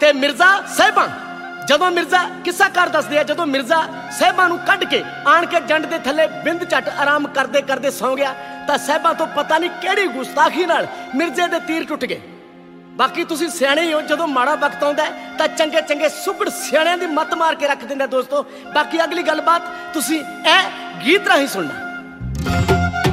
ਤੇ ਮਿਰਜ਼ਾ ਸਾਹਿਬਾਂ। ਜਦੋਂ ਮਿਰਜ਼ਾ ਕਿੱਸਾ ਕਰ ਦੱਸਦੇ ਆ, ਜਦੋਂ ਮਿਰਜ਼ਾ ਸਾਹਿਬਾਂ ਨੂੰ ਕੱਢ ਕੇ ਆਣ ਕੇ ਜੰਡ ਦੇ ਥੱਲੇ ਬਿੰਦ ਝੱਟ ਆਰਾਮ ਕਰਦੇ ਕਰਦੇ ਸੌਂ ਗਿਆ ਤਾਂ ਸਾਹਿਬਾਂ ਤੋਂ ਪਤਾ ਨਹੀਂ ਕਿਹੜੀ ਗੁਸਤਾਖੀ ਨਾਲ ਮਿਰਜ਼ੇ ਦੇ ਤੀਰ ਟੁੱਟ ਗਏ। ਬਾਕੀ ਤੁਸੀਂ ਸਿਆਣੇ ਹੀ ਹੋ, ਜਦੋਂ ਮਾੜਾ ਵਕਤ ਆਉਂਦਾ ਤਾਂ ਚੰਗੇ ਚੰਗੇ ਸੁਬੜ ਸਿਆਣਿਆਂ ਦੀ ਮੱਤ ਮਾਰ ਕੇ ਰੱਖ ਦਿੰਦਾ ਦੋਸਤੋ। ਬਾਕੀ ਅਗਲੀ ਗੱਲਬਾਤ ਤੁਸੀਂ ਇਹ ਗੀਤ ਰਾਹੀਂ ਸੁਣਨਾ।